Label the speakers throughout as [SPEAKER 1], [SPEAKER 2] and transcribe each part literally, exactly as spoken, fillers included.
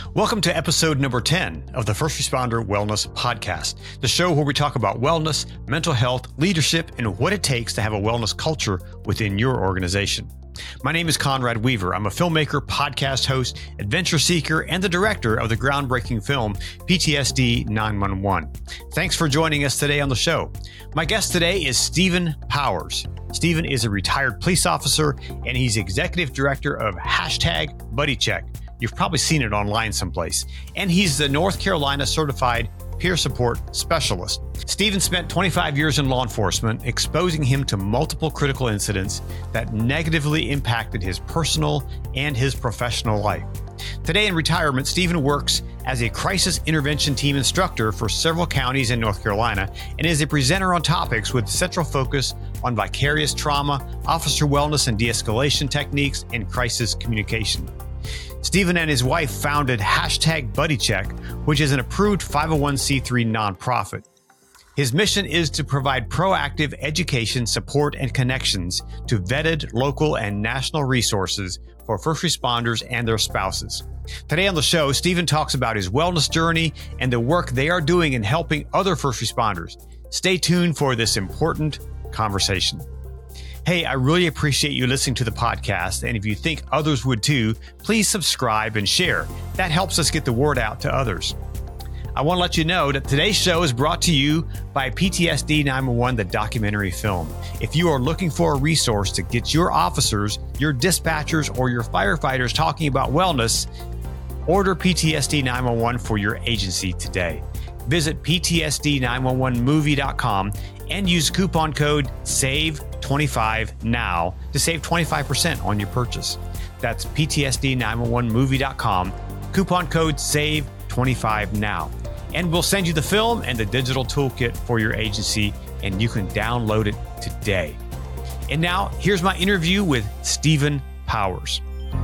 [SPEAKER 1] Welcome to episode number ten of the First Responder Wellness Podcast, the show where we talk about wellness, mental health, leadership, and what it takes to have a wellness culture within your organization. My name is Conrad Weaver. I'm a filmmaker, podcast host, adventure seeker, and the director of the groundbreaking film P T S D nine one one. Thanks for joining us today on the show. My guest today is Stephen Powers. Stephen is a retired police officer, and he's executive director of hashtag BuddyCheck. You've probably seen it online someplace. And he's the North Carolina Certified Peer Support Specialist. Stephen spent twenty-five years in law enforcement, exposing him to multiple critical incidents that negatively impacted his personal and his professional life. Today in retirement, Stephen works as a crisis intervention team instructor for several counties in North Carolina and is a presenter on topics with central focus on vicarious trauma, officer wellness and de-escalation techniques, and crisis communication. Stephen and his wife founded hashtag BuddyCheck, which is an approved five oh one c three nonprofit. His mission is to provide proactive education, support, and connections to vetted local and national resources for first responders and their spouses. Today on the show, Stephen talks about his wellness journey and the work they are doing in helping other first responders. Stay tuned for this important conversation. Hey, I really appreciate you listening to the podcast, and if you think others would too, please subscribe and share. That helps us get the word out to others. I want to let you know that today's show is brought to you by P T S D nine one one, the documentary film. If you are looking for a resource to get your officers, your dispatchers, or your firefighters talking about wellness, order P T S D nine one one for your agency today. Visit P T S D nine one one movie dot com and use coupon code save twenty-five now to save twenty-five percent on your purchase. That's P T S D nine one one movie dot com, coupon code save twenty-five now. And we'll send you the film and the digital toolkit for your agency, and you can download it today. And now, here's my interview with Stephen Powers.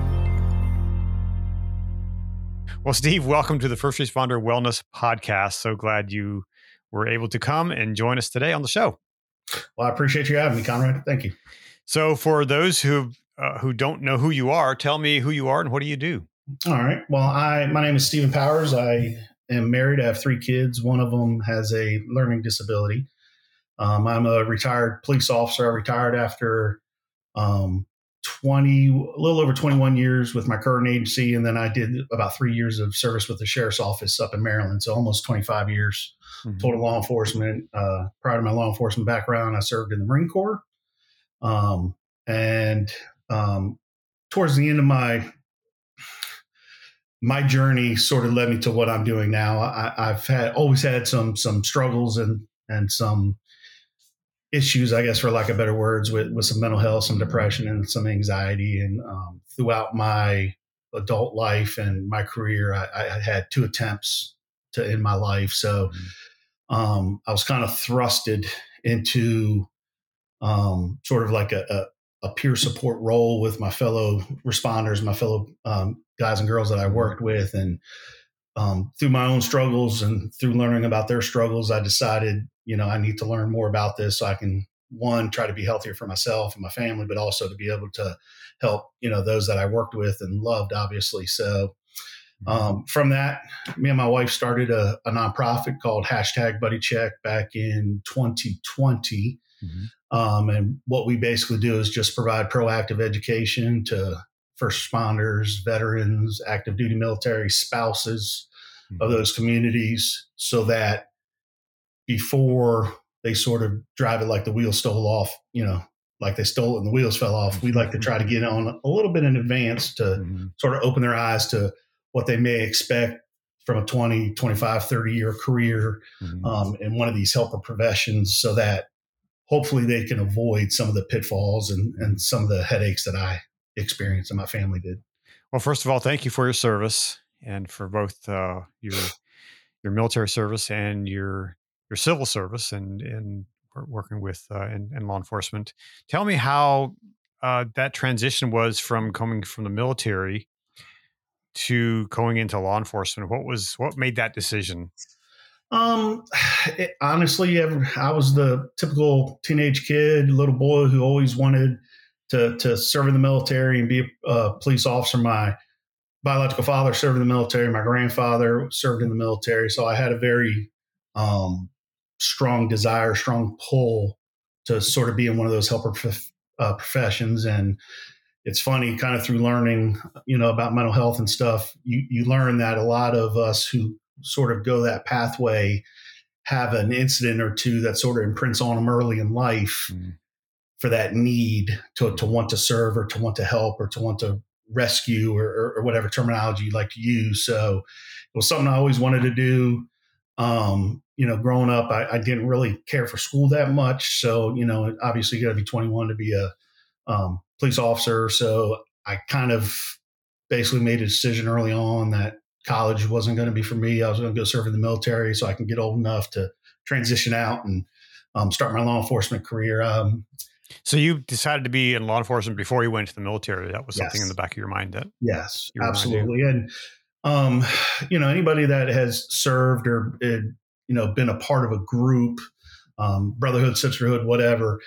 [SPEAKER 1] Well, Steve, welcome to the First Responder Wellness Podcast. So glad you were able to come and join us today on the show.
[SPEAKER 2] Well, I appreciate you having me, Conrad. Thank you.
[SPEAKER 1] So for those who uh, who don't know who you are, tell me who you are and what do you do?
[SPEAKER 2] All right. Well, I my name is Stephen Powers. I am married. I have three kids. One of them has a learning disability. Um, I'm a retired police officer. I retired after um, twenty, a little over twenty-one years with my current agency, and then I did about three years of service with the sheriff's office up in Maryland. So almost twenty-five years mm-hmm. total law enforcement. Uh, prior to my law enforcement background, I served in the Marine Corps. Um, and um, towards the end of my my journey, sort of led me to what I'm doing now. I, I've had always had some some struggles and and some issues, I guess, for lack of better words, with, with some mental health, some depression, and some anxiety. And um, throughout my adult life and my career, I, I had two attempts to end my life. So um, I was kind of thrusted into um, sort of like a, a, a peer support role with my fellow responders, my fellow um, guys and girls that I worked with. And um, through my own struggles and through learning about their struggles, I decided, you know, I need to learn more about this so I can, one, try to be healthier for myself and my family, but also to be able to help, you know, those that I worked with and loved, obviously. So um, from that, me and my wife started a, a nonprofit called hashtag BuddyCheck back in twenty twenty. Mm-hmm. Um, and what we basically do is just provide proactive education to first responders, veterans, active duty military, spouses mm-hmm. of those communities, so that before they sort of drive it like the wheels stole off, you know, like they stole it and the wheels fell off, we like to try to get on a little bit in advance to mm-hmm. sort of open their eyes to what they may expect from a twenty, twenty-five, thirty year career mm-hmm. um, in one of these helper professions, so that hopefully they can avoid some of the pitfalls and, and some of the headaches that I experienced and my family did.
[SPEAKER 1] Well, first of all, thank you for your service and for both uh, your your military service and your your civil service and and working with uh, in, in law enforcement. Tell me how uh, that transition was from coming from the military to going into law enforcement. What was what made that decision?
[SPEAKER 2] Um, it, honestly, I was the typical teenage kid, little boy who always wanted to to serve in the military and be a, a police officer. My biological father served in the military. My grandfather served in the military. So I had a very um, strong desire, strong pull to sort of be in one of those helper prof- uh, professions. And it's funny, kind of through learning, you know, about mental health and stuff, you, you learn that a lot of us who sort of go that pathway have an incident or two that sort of imprints on them early in life mm-hmm. for that need to, to want to serve or to want to help or to want to rescue or, or, or whatever terminology you like to use. So it was something I always wanted to do. Um, you know, growing up, I, I didn't really care for school that much. So, you know, obviously you got to be twenty-one to be a um, police officer. So I kind of basically made a decision early on that college wasn't going to be for me. I was going to go serve in the military so I can get old enough to transition out and um, start my law enforcement career. Um,
[SPEAKER 1] so you decided to be in law enforcement before you went to the military. That was something
[SPEAKER 2] yes.
[SPEAKER 1] in the back of your mind that
[SPEAKER 2] yes, absolutely. And, um, you know, anybody that has served or, uh, you know, been a part of a group, um, brotherhood, sisterhood, whatever,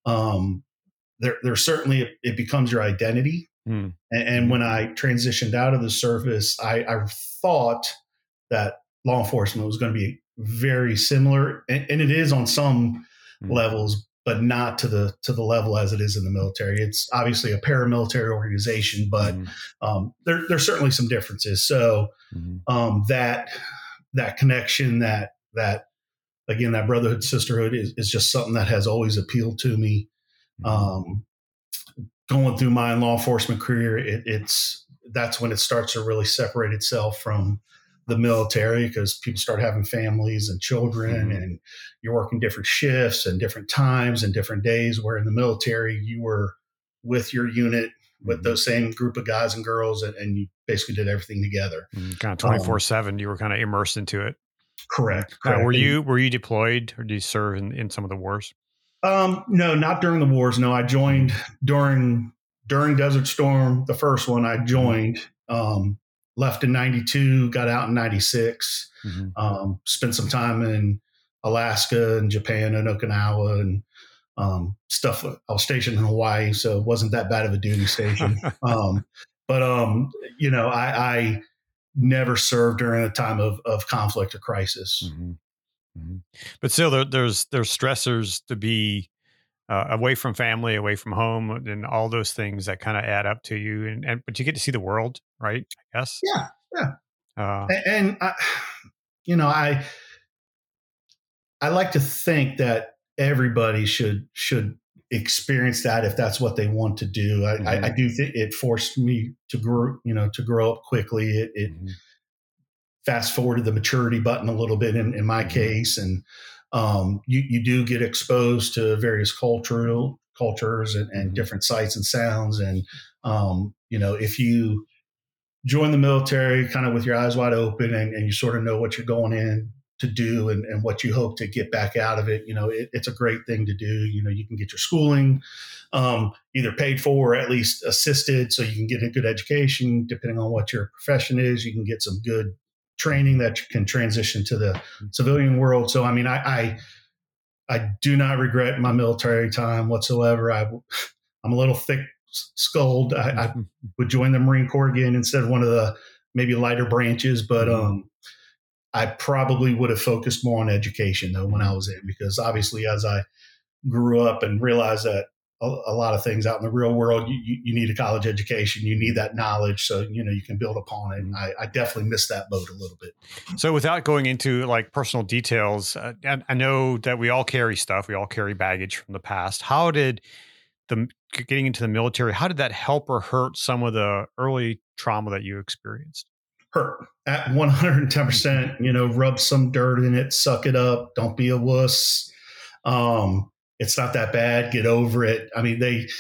[SPEAKER 2] um, there, there certainly, it, it becomes your identity. Mm. And, and when I transitioned out of the service, I, I thought that law enforcement was going to be very similar, and, and it is on some mm. levels, but not to the to the level as it is in the military. It's obviously a paramilitary organization, but mm. um, there there's certainly some differences. So mm. um, that that connection, that that again, that brotherhood, sisterhood is, is just something that has always appealed to me. Mm. Um, going through my law enforcement career, it, it's that's when it starts to really separate itself from the military, because people start having families and children mm-hmm. and you're working different shifts and different times and different days, where in the military you were with your unit with mm-hmm. those same group of guys and girls, and, and you basically did everything together.
[SPEAKER 1] Mm-hmm. Kind of twenty-four seven, um, you were kind of immersed into it.
[SPEAKER 2] Correct.
[SPEAKER 1] correct. Now, were you were you deployed, or did you serve in, in some of the wars?
[SPEAKER 2] Um, no, not during the wars. No, I joined during during Desert Storm, the first one I joined. Um, left in ninety-two, got out in ninety-six, mm-hmm. um, spent some time in Alaska and Japan and Okinawa and um, stuff. I was stationed in Hawaii, so it wasn't that bad of a duty station. um, but, um, you know, I, I never served during a time of, of conflict or crisis.
[SPEAKER 1] Mm-hmm. Mm-hmm. But still, there, there's there's stressors to be uh, away from family, away from home, and all those things that kind of add up to you. And, and but you get to see the world, right? I guess.
[SPEAKER 2] Yeah, yeah.
[SPEAKER 1] Uh,
[SPEAKER 2] and, and I, you know, I I like to think that everybody should should experience that if that's what they want to do. I, mm-hmm. I, I do think it forced me to grow, you know, to grow up quickly. It, it mm-hmm. fast forwarded the maturity button a little bit in, in my mm-hmm. case. And um, you, you do get exposed to various cultural cultures and, and mm-hmm. different sights and sounds. And, um, you know, if you join the military kind of with your eyes wide open and, and you sort of know what you're going in to do and, and what you hope to get back out of it, you know, it, it's a great thing to do. You know, you can get your schooling um, either paid for or at least assisted, so you can get a good education. Depending on what your profession is, you can get some good training that you can transition to the civilian world. So, I mean, I, I, I do not regret my military time whatsoever. I, I'm a little thick skulled. I, I would join the Marine Corps again instead of one of the maybe lighter branches, but um, I probably would have focused more on education though when I was in, because obviously as I grew up and realized that a, a lot of things out in the real world, you, you, you need a college education, you need that knowledge so, you know, you can build upon it. And I, I definitely missed that boat a little bit.
[SPEAKER 1] So without going into like personal details, uh, I, I know that we all carry stuff. We all carry baggage from the past. How did the getting into the military, how did that help or hurt some of the early trauma that you experienced?
[SPEAKER 2] Hurt at one hundred ten percent, you know, rub some dirt in it, suck it up. Don't be a wuss. Um, it's not that bad. Get over it. I mean, they,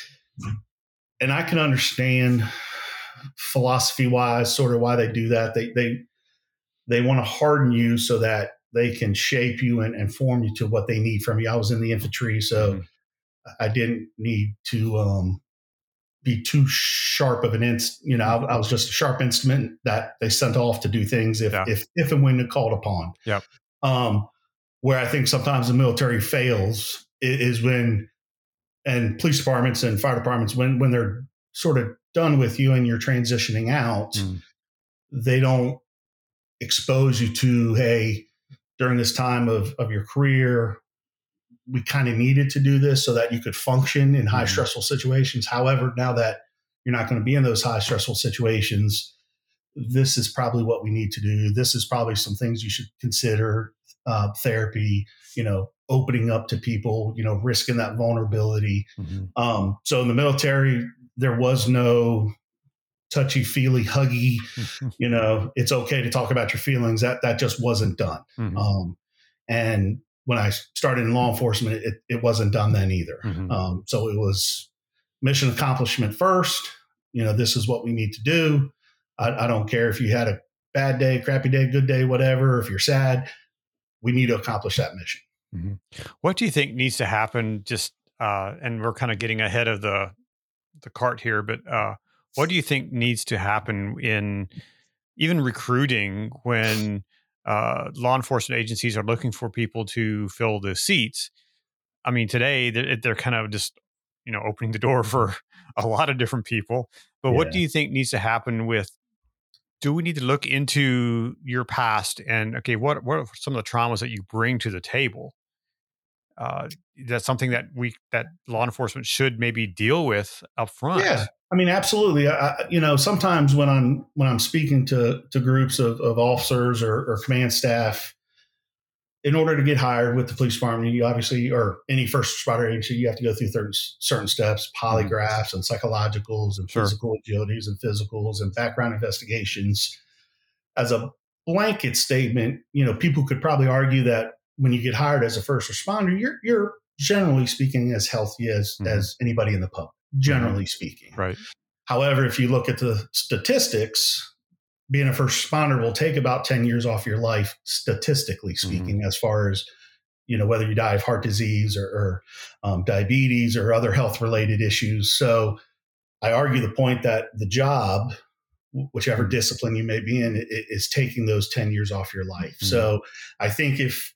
[SPEAKER 2] and I can understand philosophy wise, sort of why they do that. They, they, they want to harden you so that they can shape you and, and form you to what they need from you. I was in the infantry, so mm-hmm. I didn't need to, um, be too sharp of an inst, you know, I, I was just a sharp instrument that they sent off to do things if, yeah. if, if and when called upon.
[SPEAKER 1] Yeah.
[SPEAKER 2] Um, where I think sometimes the military fails is when, and police departments and fire departments, when, when they're sort of done with you and you're transitioning out, mm. they don't expose you to, hey, during this time of, of your career, we kind of needed to do this so that you could function in high mm-hmm. stressful situations. However, now that you're not going to be in those high stressful situations, this is probably what we need to do. This is probably some things you should consider, uh, therapy, you know, opening up to people, you know, risking that vulnerability. Mm-hmm. Um, so in the military, there was no touchy feely, huggy, you know, it's okay to talk about your feelings. That, that just wasn't done. Mm-hmm. Um, and when I started in law enforcement, it, it wasn't done then either. Mm-hmm. Um, so it was mission accomplishment first. You know, this is what we need to do. I, I don't care if you had a bad day, crappy day, good day, whatever. If you're sad, we need to accomplish that mission.
[SPEAKER 1] Mm-hmm. What do you think needs to happen? Just uh, and we're kind of getting ahead of the the cart here, but uh, what do you think needs to happen in even recruiting when uh, law enforcement agencies are looking for people to fill the seats? I mean, today they're, they're kind of just, you know, opening the door for a lot of different people. But yeah. What do you think needs to happen with, do we need to look into your past and, okay, what, what are some of the traumas that you bring to the table? Uh, that's something that we, that law enforcement should maybe deal with up front.
[SPEAKER 2] Yeah. I mean, absolutely. I, you know, sometimes when I'm, when I'm speaking to, to groups of, of officers or, or command staff, in order to get hired with the police department, you obviously, or any first responder agency, you have to go through certain, certain steps, polygraphs and psychologicals and sure. physical agilities and physicals and background investigations. As a blanket statement, you know, people could probably argue that when you get hired as a first responder, you're, you're generally speaking as healthy as, mm-hmm. as anybody in the public, generally mm-hmm. speaking.
[SPEAKER 1] Right.
[SPEAKER 2] However, if you look at the statistics, being a first responder will take about ten years off your life, statistically speaking, mm-hmm. as far as, you know, whether you die of heart disease or, or um, diabetes or other health related issues. So I argue the point that the job, whichever mm-hmm. discipline you may be in, it, it is taking those ten years off your life. Mm-hmm. So I think if,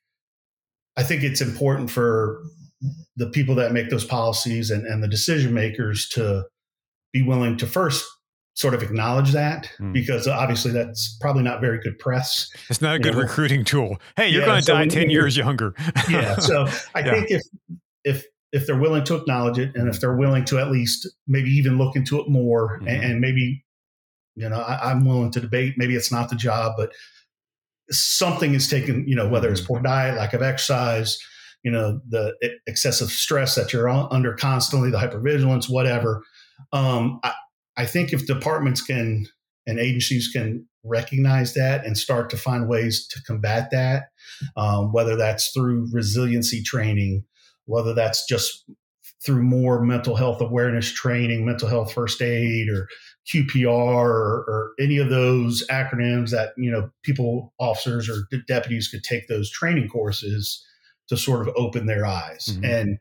[SPEAKER 2] I think it's important for the people that make those policies and, and the decision makers to be willing to first sort of acknowledge that, mm. because obviously that's probably not very good press.
[SPEAKER 1] It's not a good know. recruiting tool. Hey, you're yeah, going to so die ten years younger.
[SPEAKER 2] yeah. So I yeah. think if, if, if they're willing to acknowledge it, and if they're willing to at least maybe even look into it more, mm-hmm. and, and maybe, you know, I, I'm willing to debate, maybe it's not the job, but something is taken, you know, whether it's poor diet, lack of exercise, you know, the excessive stress that you're under constantly, the hypervigilance, whatever. Um, I, I think if departments can and agencies can recognize that and start to find ways to combat that, um, whether that's through resiliency training, whether that's just through more mental health awareness training, mental health first aid, or Q P R, or, or any of those acronyms that, you know, people, officers or de- deputies could take those training courses to sort of open their eyes. Mm-hmm. And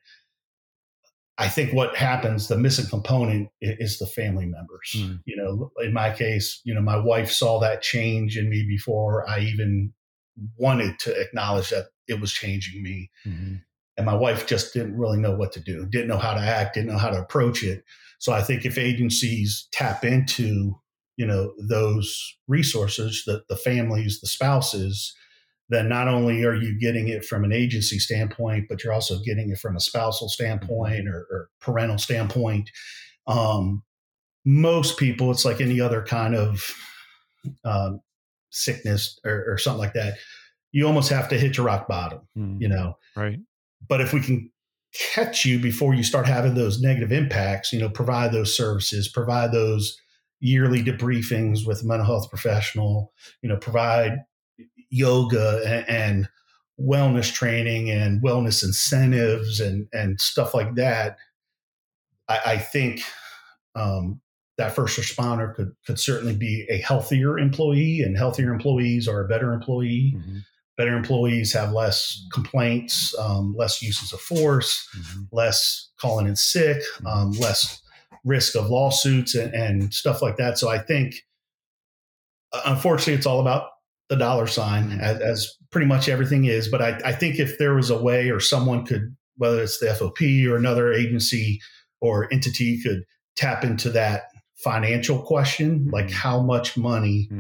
[SPEAKER 2] I think what happens, the missing component is the family members. Mm. You know, in my case, you know, my wife saw that change in me before I even wanted to acknowledge that it was changing me. Mm-hmm. And my wife just didn't really know what to do, didn't know how to act, didn't know how to approach it. So I think if agencies tap into, you know, those resources, the, the families, the spouses, then not only are you getting it from an agency standpoint, but you're also getting it from a spousal standpoint or, or parental standpoint. Um, most people, it's like any other kind of um, sickness or, or something like that. You almost have to hit your rock bottom, mm, you know?
[SPEAKER 1] Right.
[SPEAKER 2] But if we can catch you before you start having those negative impacts, you know, provide those services, provide those yearly debriefings with a mental health professional, you know, provide yoga and, and wellness training and wellness incentives and, and stuff like that. I, I think um, that first responder could, could certainly be a healthier employee, and healthier employees are a better employee. Mm-hmm. Better employees have less complaints, um, less uses of force, mm-hmm. less calling in sick, um, less risk of lawsuits and, and stuff like that. So I think, uh, unfortunately, it's all about the dollar sign, as, as pretty much everything is. But I, I think if there was a way, or someone could, whether it's the F O P or another agency or entity, could tap into that financial question, like how much money mm.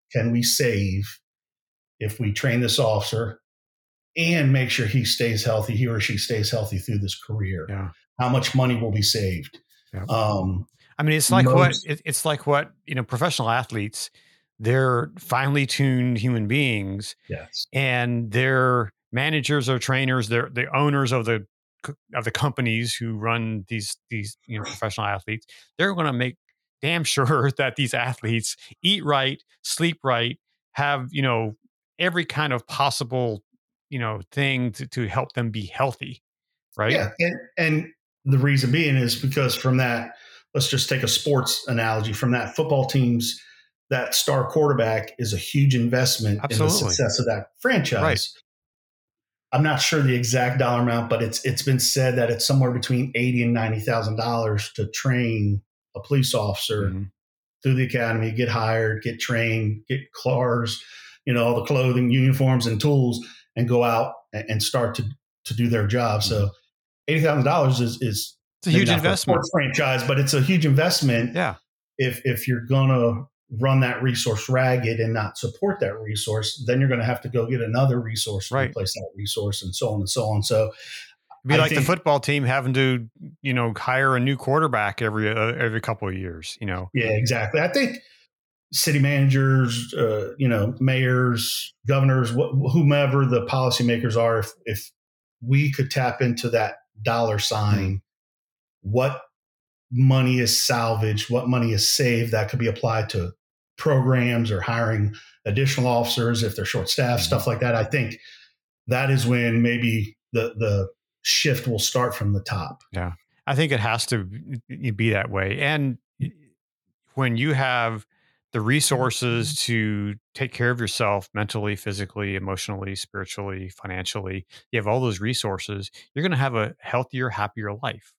[SPEAKER 2] can we save if we train this officer and make sure he stays healthy, he or she stays healthy through this career?
[SPEAKER 1] Yeah.
[SPEAKER 2] How much money will be saved?
[SPEAKER 1] Yeah.
[SPEAKER 2] Um,
[SPEAKER 1] I mean, it's like
[SPEAKER 2] most,
[SPEAKER 1] what it, it's like what, you know, professional athletes, they're finely tuned human beings,
[SPEAKER 2] yes.
[SPEAKER 1] and they're managers or trainers, they're the owners of the of the companies who run these these you know professional athletes. They're going to make damn sure that these athletes eat right, sleep right, have, you know, every kind of possible, you know, thing to, to help them be healthy, right?
[SPEAKER 2] Yeah. And, and the reason being is because from that, let's just take a sports analogy from that football team's, that star quarterback is a huge investment in the
[SPEAKER 1] Absolutely.
[SPEAKER 2] success of that franchise.
[SPEAKER 1] Right.
[SPEAKER 2] I'm not sure the exact dollar amount, but it's it's been said that it's somewhere between eighty and ninety thousand dollars to train a police officer
[SPEAKER 1] Mm-hmm.
[SPEAKER 2] through the academy, get hired, get trained, get cars, you know, all the clothing, uniforms, and tools, and go out and, and start to to do their job.
[SPEAKER 1] Mm-hmm.
[SPEAKER 2] So eighty thousand dollars is is
[SPEAKER 1] It's a huge
[SPEAKER 2] not for a
[SPEAKER 1] investment.
[SPEAKER 2] sports franchise, but it's a huge investment.
[SPEAKER 1] Yeah.
[SPEAKER 2] If if you're gonna run that resource ragged and not support that resource, then you're going to have to go get another resource to
[SPEAKER 1] Right.
[SPEAKER 2] replace that resource, and so on and so on. So
[SPEAKER 1] It'd be
[SPEAKER 2] I
[SPEAKER 1] like
[SPEAKER 2] think,
[SPEAKER 1] the football team having to, you know, hire a new quarterback every uh, every couple of years, you know.
[SPEAKER 2] Yeah, exactly. I think city managers, uh, you know, mayors, governors, wh- whomever the policymakers are, if, if we could tap into that dollar sign, mm-hmm. what money is salvaged, what money is saved that could be applied to programs or hiring additional officers if they're short staffed, mm-hmm. stuff like that. I think that is when maybe the the shift will start from the top.
[SPEAKER 1] Yeah, I think it has to be that way. And when you have the resources to take care of yourself mentally, physically, emotionally, spiritually, financially, you have all those resources, you're going to have a healthier, happier life.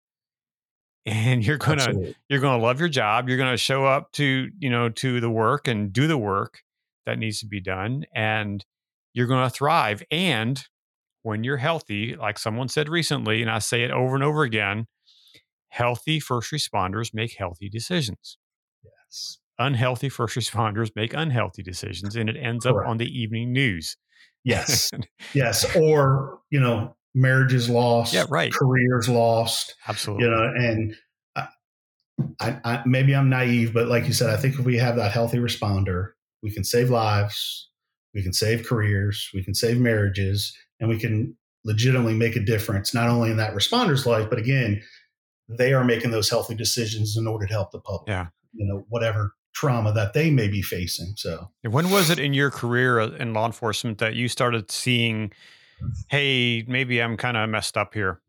[SPEAKER 1] And you're going to, you're going to love your job. You're going to show up to, you know, to the work and do the work that needs to be done. And you're going to thrive. And when you're healthy, like someone said recently, and I say it over and over again, healthy first responders make healthy decisions.
[SPEAKER 2] Yes.
[SPEAKER 1] Unhealthy first responders make unhealthy decisions, and it ends Correct. Up on the evening news.
[SPEAKER 2] Yes. Yes. Or, you know, marriages lost,
[SPEAKER 1] yeah, right.
[SPEAKER 2] careers lost.
[SPEAKER 1] Absolutely.
[SPEAKER 2] You know, and I, I, I, maybe I'm naive, but like you said, I think if we have that healthy responder, we can save lives, we can save careers, we can save marriages, and we can legitimately make a difference, not only in that responder's life, but again, they are making those healthy decisions in order to help the public.
[SPEAKER 1] Yeah.
[SPEAKER 2] You know, whatever trauma that they may be facing. So
[SPEAKER 1] when was it in your career in law enforcement that you started seeing, hey, maybe I'm kind of messed up here?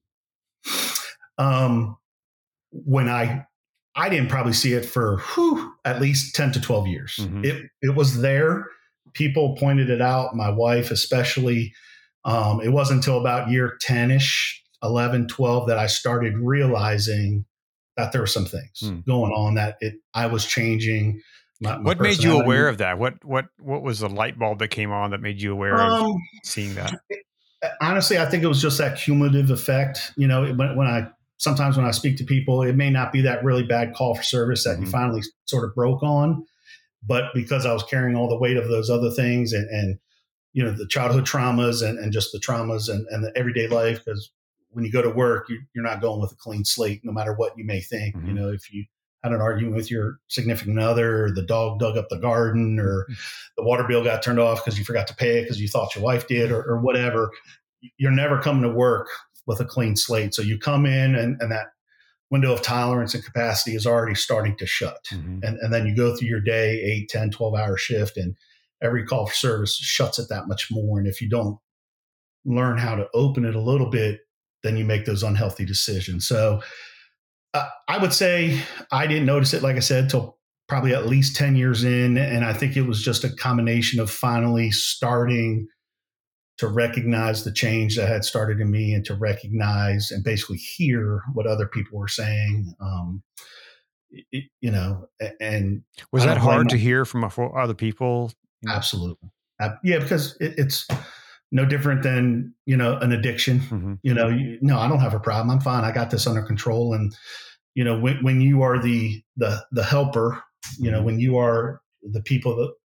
[SPEAKER 2] Um, when I, I didn't probably see it for whew, at least ten to twelve years. Mm-hmm. It, it was there. People pointed it out. My wife, especially, um, it wasn't until about year ten ish, eleven, twelve that I started realizing that there were some things mm. going on, that it, I was changing. My, my
[SPEAKER 1] what made you aware of that? What, what, what was the light bulb that came on that made you aware um, of seeing that?
[SPEAKER 2] It, honestly, I think it was just that cumulative effect. You know, when, when I, sometimes when I speak to people, it may not be that really bad call for service that mm-hmm. you finally sort of broke on, but because I was carrying all the weight of those other things and, and you know, the childhood traumas and, and just the traumas and, and the everyday life, because when you go to work, you, you're not going with a clean slate, no matter what you may think. Mm-hmm. You know, if you had an argument with your significant other, or the dog dug up the garden, or mm-hmm. the water bill got turned off because you forgot to pay it because you thought your wife did, or, or whatever, you're never coming to work with a clean slate. So you come in and, and that window of tolerance and capacity is already starting to shut. Mm-hmm. And, and then you go through your day, eight, ten, twelve hour shift, and every call for service shuts it that much more. And if you don't learn how to open it a little bit, then you make those unhealthy decisions. So uh, I would say I didn't notice it, like I said, till probably at least ten years in. And I think it was just a combination of finally starting to recognize the change that had started in me and to recognize and basically hear what other people were saying. Um, it, you know, and
[SPEAKER 1] was that hard to hear from other people?
[SPEAKER 2] Absolutely. Uh, yeah, because it, it's no different than, you know, an addiction. Mm-hmm. You know, you, no, I don't have a problem. I'm fine. I got this under control. And, you know, when, when you are the, the, the helper, you know, when you are the people that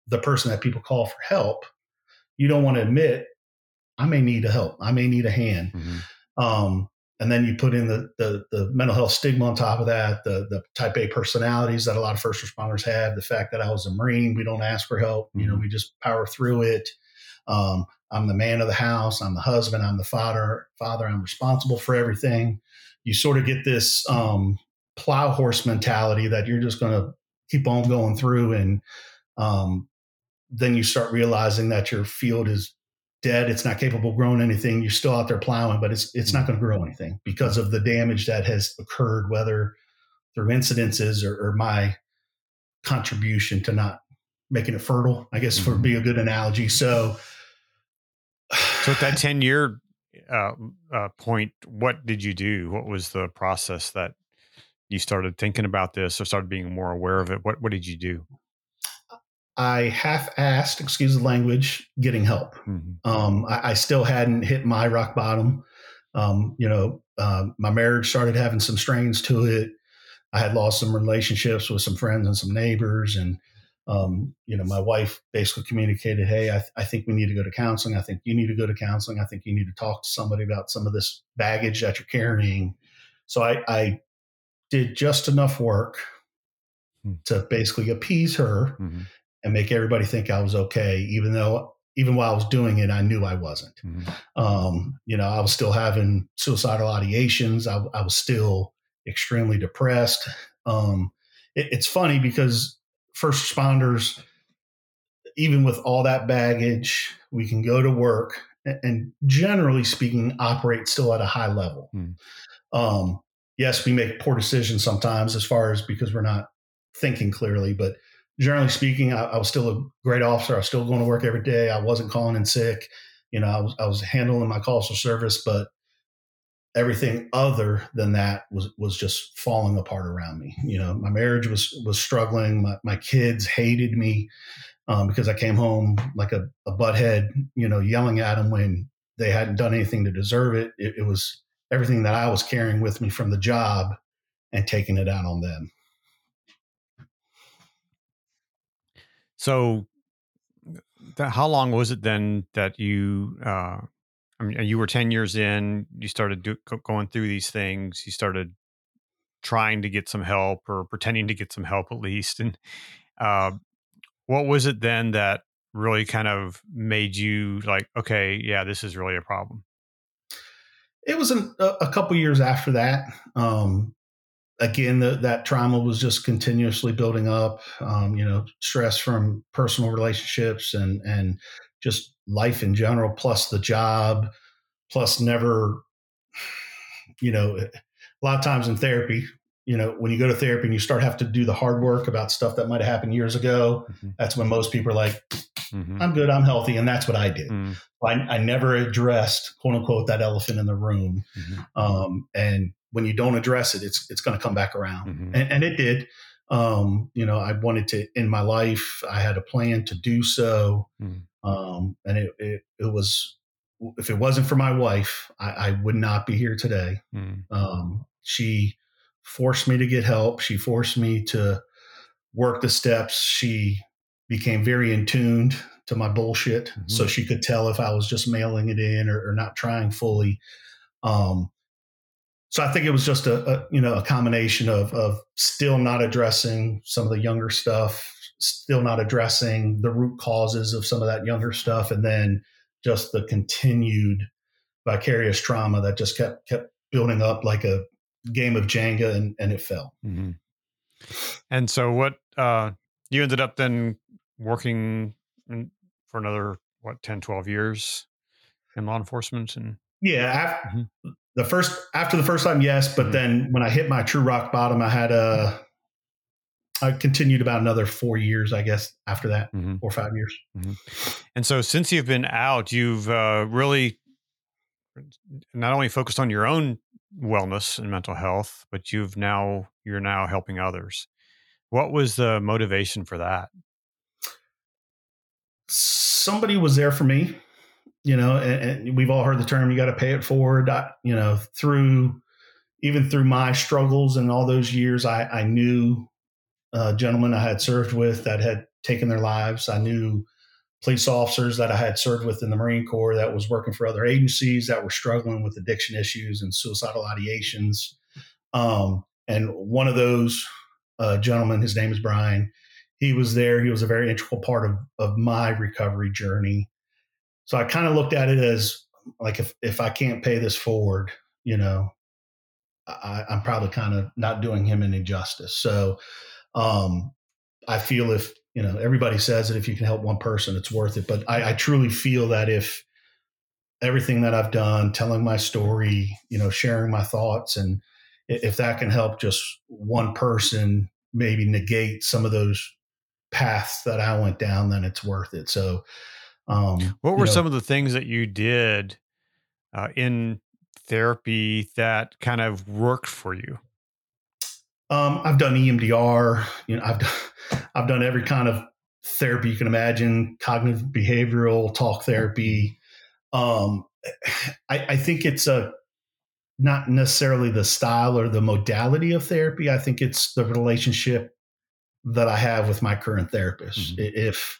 [SPEAKER 2] the person that people call for help, you don't want to admit, I may need a help. I may need a hand. Mm-hmm. Um, and then you put in the, the the mental health stigma on top of that, the the type A personalities that a lot of first responders have, the fact that I was a Marine, we don't ask for help. Mm-hmm. You know, we just power through it. Um, I'm the man of the house. I'm the husband. I'm the father. Father. I'm responsible for everything. You sort of get this um, plow horse mentality that you're just going to keep on going through, and um, then you start realizing that your field is dead. It's not capable of growing anything. You're still out there plowing, but it's it's not going to grow anything because of the damage that has occurred, whether through incidences or, or my contribution to not making it fertile, I guess, mm-hmm. for be a good analogy. So,
[SPEAKER 1] so at that ten year uh, uh, point, what did you do? What was the process that you started thinking about this or started being more aware of it? What what did you do?
[SPEAKER 2] I half-assed, excuse the language, getting help. Mm-hmm. Um, I, I still hadn't hit my rock bottom. Um, you know, uh, my marriage started having some strains to it. I had lost some relationships with some friends and some neighbors. And, um, you know, my wife basically communicated, hey, I, th- I think we need to go to counseling. I think you need to go to counseling. I think you need to talk to somebody about some of this baggage that you're carrying. So I, I did just enough work mm-hmm. to basically appease her. Mm-hmm. and make everybody think I was okay, even though, even while I was doing it, I knew I wasn't. Mm-hmm. Um, you know, I was still having suicidal ideations. I, I was still extremely depressed. Um, it, it's funny because first responders, even with all that baggage, we can go to work and, and generally speaking, operate still at a high level. Mm. Um, yes, we make poor decisions sometimes as far as because we're not thinking clearly, but generally speaking, I, I was still a great officer. I was still going to work every day. I wasn't calling in sick. You know, I was, I was handling my calls for service, but everything other than that was, was just falling apart around me. You know, my marriage was, was struggling. My, my kids hated me um, because I came home like a, a butthead, you know, yelling at them when they hadn't done anything to deserve it. It, it was everything that I was carrying with me from the job and taking it out on them.
[SPEAKER 1] So that, how long was it then that you, uh, I mean, you were ten years in, you started do, going through these things, you started trying to get some help or pretending to get some help at least. And uh, what was it then that really kind of made you like, okay, yeah, this is really a problem?
[SPEAKER 2] It was an, a, a couple years after that. Um, Again, the, that trauma was just continuously building up, um, you know, stress from personal relationships and, and just life in general, plus the job, plus never, you know, a lot of times in therapy, you know, when you go to therapy and you start having to do the hard work about stuff that might have happened years ago, mm-hmm. that's when most people are like, mm-hmm. I'm good, I'm healthy. And that's what I did. Mm-hmm. I, I never addressed, quote unquote, that elephant in the room. Mm-hmm. Um, and when you don't address it, it's it's going to come back around. Mm-hmm. And, and it did. Um, you know, I wanted to end my life. I had a plan to do so. Mm-hmm. Um, and it, it, it was, if it wasn't for my wife, I, I would not be here today. Mm-hmm. Um, she forced me to get help. She forced me to work the steps. She became very in tuned to my bullshit. Mm-hmm. So she could tell if I was just mailing it in or, or not trying fully. Um, So I think it was just a, a you know a combination of of still not addressing some of the younger stuff, still not addressing the root causes of some of that younger stuff, and then just the continued vicarious trauma that just kept kept building up like a game of Jenga, and, and it fell.
[SPEAKER 1] Mm-hmm. And so what uh, you ended up then working in, for another what ten, twelve years in law enforcement and
[SPEAKER 2] yeah. After, mm-hmm. The first, after the first time, yes. But mm-hmm. then when I hit my true rock bottom, I had a, I continued about another four years, I guess, after that, mm-hmm. four or five years.
[SPEAKER 1] Mm-hmm. And so since you've been out, you've uh, really not only focused on your own wellness and mental health, but you've now, you're now helping others. What was the motivation for that?
[SPEAKER 2] Somebody was there for me. You know, and, and we've all heard the term, you got to pay it forward. I, you know, through, even through my struggles and all those years, I, I knew a gentleman I had served with that had taken their lives. I knew police officers that I had served with in the Marine Corps that was working for other agencies that were struggling with addiction issues and suicidal ideations. Um, and one of those uh, gentlemen, his name is Brian, he was there. He was a very integral part of, of my recovery journey. So I kind of looked at it as like, if, if I can't pay this forward, you know, I, I'm probably kind of not doing him any justice. So um, I feel if, you know, everybody says that if you can help one person, it's worth it. But I, I truly feel that if everything that I've done, telling my story, you know, sharing my thoughts, and if that can help just one person maybe negate some of those paths that I went down, then it's worth it. So, um,
[SPEAKER 1] what were
[SPEAKER 2] you know,
[SPEAKER 1] some of the things that you did uh, in therapy that kind of worked for you?
[SPEAKER 2] Um, I've done E M D R. You know, I've done, I've done every kind of therapy you can imagine: cognitive behavioral, talk therapy. Um, I, I think it's a not necessarily the style or the modality of therapy. I think it's the relationship that I have with my current therapist.
[SPEAKER 1] Mm-hmm.
[SPEAKER 2] If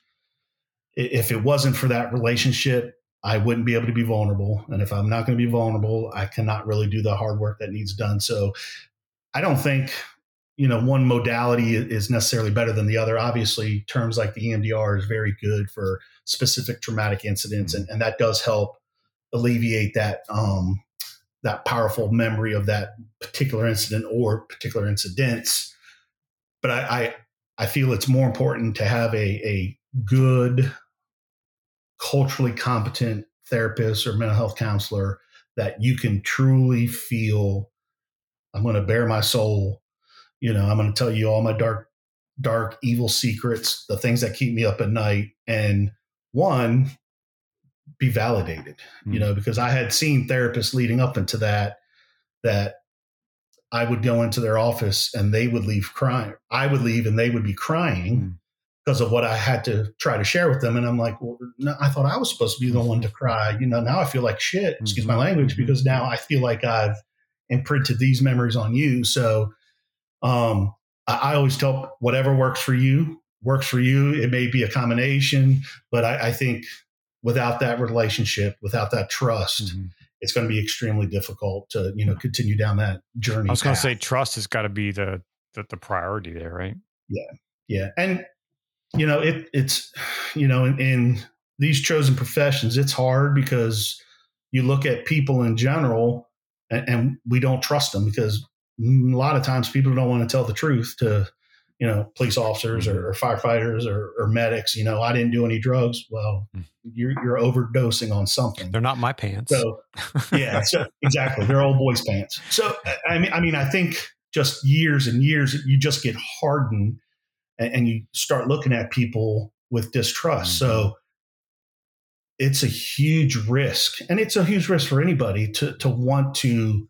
[SPEAKER 2] if it wasn't for that relationship, I wouldn't be able to be vulnerable. And if I'm not going to be vulnerable, I cannot really do the hard work that needs done. So I don't think, you know, one modality is necessarily better than the other. Obviously, terms like the E M D R is very good for specific traumatic incidents, and, and that does help alleviate that um, that powerful memory of that particular incident or particular incidents. But I, I, I feel it's more important to have a, a good, culturally competent therapist or mental health counselor that you can truly feel, I'm going to bare my soul. You know, I'm going to tell you all my dark, dark, evil secrets, the things that keep me up at night. And one, be validated, mm. you know, because I had seen therapists leading up into that, that I would go into their office and they would leave crying. I would leave and they would be crying mm. because of what I had to try to share with them. And I'm like, well, no, I thought I was supposed to be the one to cry. You know, now I feel like shit, excuse mm-hmm. my language, mm-hmm. because now I feel like I've imprinted these memories on you. So um, I, I always tell whatever works for you, works for you. It may be a combination, but I, I think without that relationship, without that trust, mm-hmm. it's going to be extremely difficult to, you know, continue down that journey.
[SPEAKER 1] I was going to say trust has got to be the, the the priority there, right?
[SPEAKER 2] Yeah, yeah, and you know, it it's you know, in, in these chosen professions, it's hard because you look at people in general, and, and we don't trust them because a lot of times people don't want to tell the truth to, you know, police officers mm-hmm. or, or firefighters or, or medics. You know, I didn't do any drugs. Well, mm-hmm. you're you're overdosing on something.
[SPEAKER 1] They're not my pants.
[SPEAKER 2] So yeah, so exactly, they're old boys' pants. So I mean, I mean, I think just years and years, you just get hardened, and, and you start looking at people with distrust. Mm-hmm. So it's a huge risk, and it's a huge risk for anybody to to want to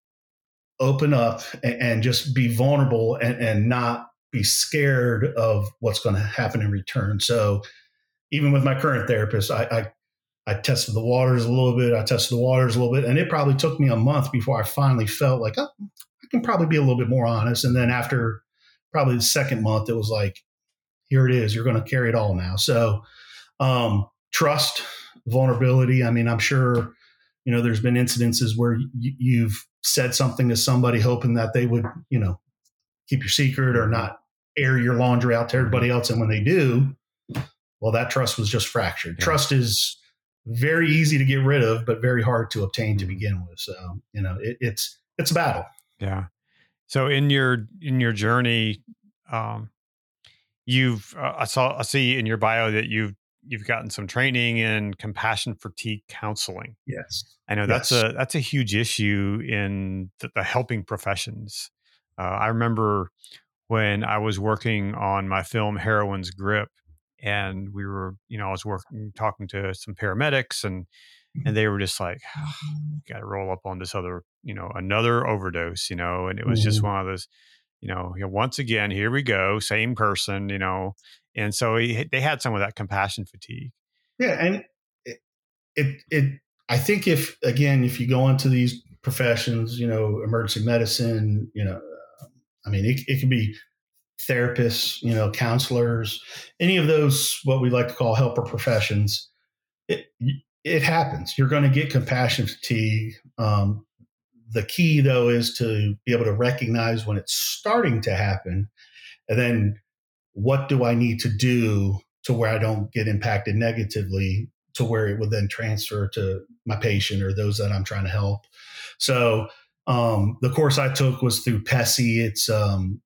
[SPEAKER 2] open up and, and just be vulnerable and, and not be scared of what's going to happen in return. So even with my current therapist, I, I, I tested the waters a little bit. I tested the waters a little bit, and it probably took me a month before I finally felt like, oh, I can probably be a little bit more honest. And then after probably the second month, it was like, here it is. You're going to carry it all now. So um, trust, vulnerability. I mean, I'm sure, you know, there's been incidences where y- you've said something to somebody hoping that they would, you know, keep your secret or not air your laundry out to everybody else. And when they do, well, that trust was just fractured. Yeah. Trust is very easy to get rid of, but very hard to obtain to begin with. So, you know, it, it's, it's a battle.
[SPEAKER 1] Yeah. So in your, in your journey, um, you've, uh, I saw, I see in your bio that you've, you've gotten some training in compassion fatigue counseling.
[SPEAKER 2] Yes.
[SPEAKER 1] I know
[SPEAKER 2] yes.
[SPEAKER 1] that's a, that's a huge issue in the, the helping professions. Uh, I remember when I was working on my film Heroine's Grip, and we were, you know, I was working, talking to some paramedics, and and they were just like, oh, got to roll up on this other, you know, another overdose, you know, and it was just one of those, you know, you know, once again, here we go, same person, you know, and so he, they had some of that compassion fatigue.
[SPEAKER 2] Yeah, and it, it, it, I think if again, if you go into these professions, you know, emergency medicine, you know, I mean, it, it can be therapists, you know, counselors, any of those, what we like to call helper professions, it, it happens. You're going to get compassion fatigue. Um, the key, though, is to be able to recognize when it's starting to happen. And then what do I need to do to where I don't get impacted negatively, to where it would then transfer to my patient or those that I'm trying to help. So um, the course I took was through P E S I. It's um,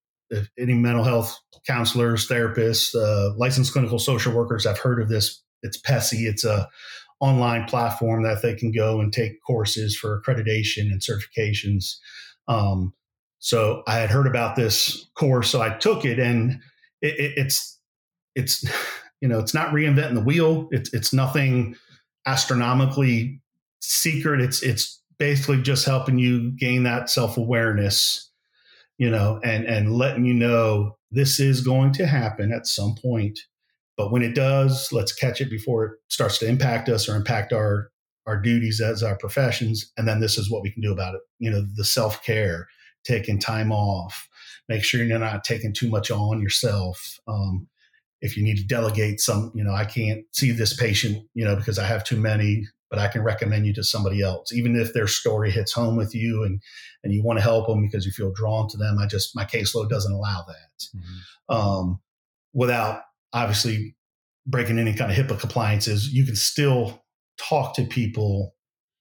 [SPEAKER 2] if any mental health counselors, therapists, uh, licensed clinical social workers have heard of this. It's P E S I. It's a online platform that they can go and take courses for accreditation and certifications. Um, so I had heard about this course, so I took it, and it, it, it's it's you know it's not reinventing the wheel. It's it's nothing astronomically secret. It's it's basically just helping you gain that self-awareness, you know, and and letting you know this is going to happen at some point. But when it does, let's catch it before it starts to impact us or impact our our duties as our professions. And then this is what we can do about it. You know, the self-care, taking time off, make sure you're not taking too much on yourself. Um, if you need to delegate some, you know, I can't see this patient, you know, because I have too many, but I can recommend you to somebody else. Even if their story hits home with you and, and you want to help them because you feel drawn to them, I just, my caseload doesn't allow that. Mm-hmm. Um, without obviously breaking any kind of HIPAA compliances, you can still talk to people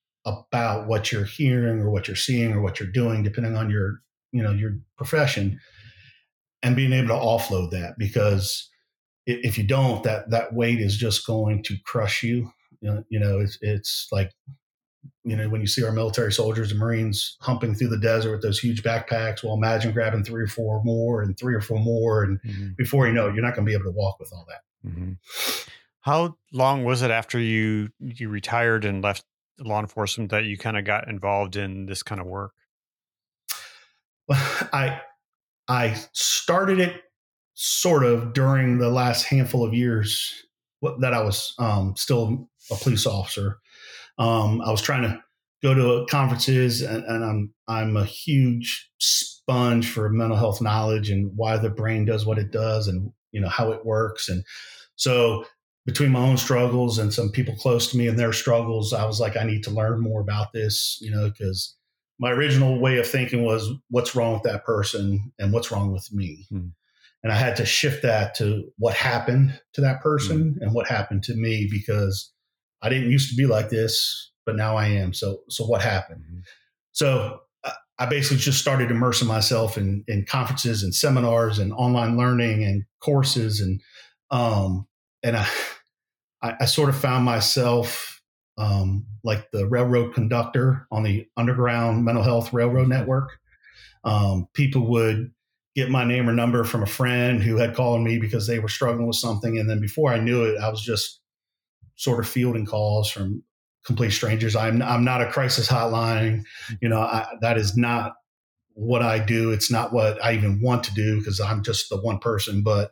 [SPEAKER 2] about what you're hearing or what you're seeing or what you're doing, depending on your, you know, your profession, and being able to offload that, because if you don't, that, that weight is just going to crush you. You know, you know it's, it's like, you know, when you see our military soldiers and Marines humping through the desert with those huge backpacks, well, imagine grabbing three or four more and three or four more. And mm-hmm. before you know it, you're not going to be able to walk with all that.
[SPEAKER 1] Mm-hmm. How long was it after you, you retired and left law enforcement that you kind of got involved in this kind of work?
[SPEAKER 2] Well, I, I started it sort of during the last handful of years that I was um, still a police officer. Um, I was trying to go to conferences, and, and I'm I'm a huge sponge for mental health knowledge and why the brain does what it does, and you know how it works. And so between my own struggles and some people close to me and their struggles, I was like, I need to learn more about this, you know, because my original way of thinking was what's wrong with that person and what's wrong with me. Hmm. And I had to shift that to what happened to that person hmm. and what happened to me, because I didn't used to be like this, but now I am. So, so what happened? Mm-hmm. So I basically just started immersing myself in, in conferences and seminars and online learning and courses. And, um, and I, I, I sort of found myself, um, like the railroad conductor on the Underground Mental Health Railroad Network. Um, people would get my name or number from a friend who had called me because they were struggling with something. And then before I knew it, I was just sort of fielding calls from complete strangers. I'm I'm not a crisis hotline. You know, I, that is not what I do. It's not what I even want to do, because I'm just the one person. But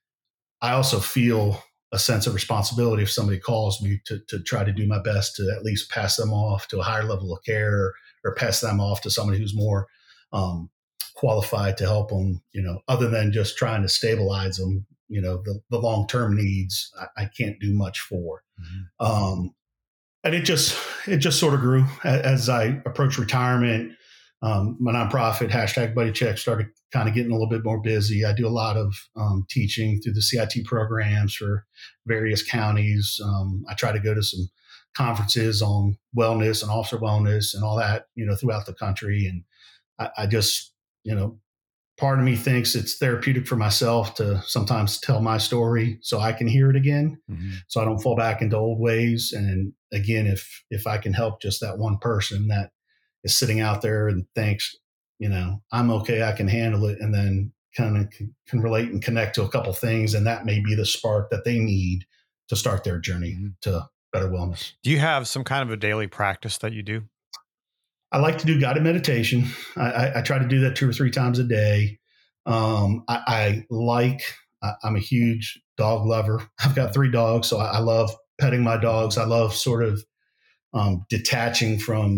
[SPEAKER 2] I also feel a sense of responsibility if somebody calls me to to try to do my best to at least pass them off to a higher level of care, or, or pass them off to somebody who's more um, qualified to help them, you know, other than just trying to stabilize them. You know, the, the long-term needs, I, I can't do much for. Mm-hmm. Um, and it just, it just sort of grew as I approached retirement. Um, my nonprofit, hashtag Buddy Check, started kind of getting a little bit more busy. I do a lot of um, teaching through the C I T programs for various counties. Um, I try to go to some conferences on wellness and officer wellness and all that, you know, throughout the country. And I, I just, you know, part of me thinks it's therapeutic for myself to sometimes tell my story so I can hear it again. Mm-hmm. So I don't fall back into old ways. And again, if, if I can help just that one person that is sitting out there and thinks, you know, I'm okay, I can handle it, and then kind of can, can relate and connect to a couple things, and that may be the spark that they need to start their journey mm-hmm. to better wellness.
[SPEAKER 1] Do you have some kind of a daily practice that you do?
[SPEAKER 2] I like to do guided meditation. I, I, I try to do that two or three times a day. Um, I, I like, I, I'm a huge dog lover. I've got three dogs, so I, I love petting my dogs. I love sort of um, detaching from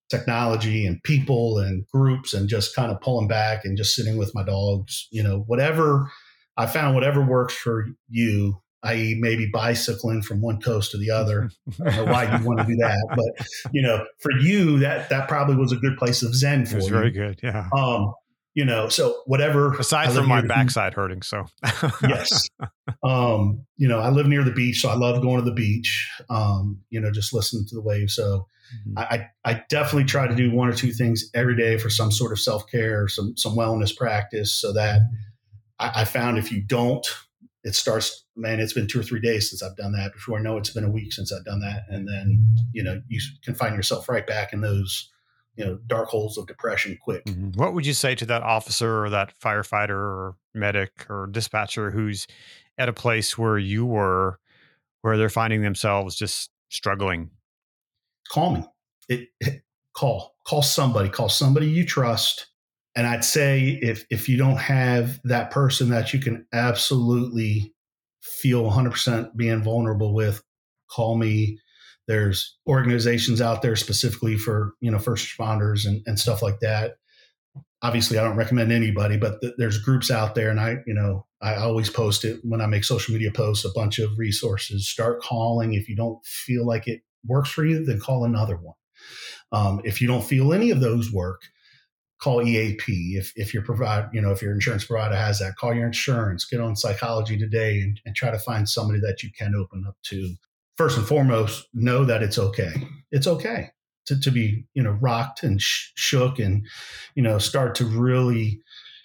[SPEAKER 2] technology and people and groups and just kind of pulling back and just sitting with my dogs, you know, whatever I found, whatever works for you, that is maybe bicycling from one coast to the other. I don't know why you want to do that, but you know, for you, that, that probably was a good place of Zen for you.
[SPEAKER 1] It was very good. Yeah.
[SPEAKER 2] Um, you know, so whatever.
[SPEAKER 1] Aside from my backside hurting. So
[SPEAKER 2] yes. Um, you know, I live near the beach, so I love going to the beach, um, you know, just listening to the waves. So mm-hmm. I, I definitely try to do one or two things every day for some sort of self-care, some, some wellness practice, so that I, I found if you don't, it starts, man, it's been two or three days since I've done that. Before I know, it's been a week since I've done that. And then, you know, you can find yourself right back in those, you know, dark holes of depression quick.
[SPEAKER 1] Mm-hmm. What would you say to that officer or that firefighter or medic or dispatcher who's at a place where you were, where they're finding themselves just struggling?
[SPEAKER 2] Call me. It, it, call, call somebody, call somebody you trust. And I'd say if, if you don't have that person that you can absolutely feel one hundred percent being vulnerable with, call me. There's organizations out there specifically for, you know, first responders and, and stuff like that. Obviously, I don't recommend anybody, but th- there's groups out there. And I, you know, I always post it when I make social media posts, a bunch of resources. Start calling. If you don't feel like it works for you, then call another one. Um, if you don't feel any of those work, call E A P. If if your provide, you know, if your insurance provider has that, call your insurance. Get on Psychology Today and, and try to find somebody that you can open up to. First and foremost, know that it's okay. It's okay to, to be, you know, rocked and sh- shook and, you know, start to really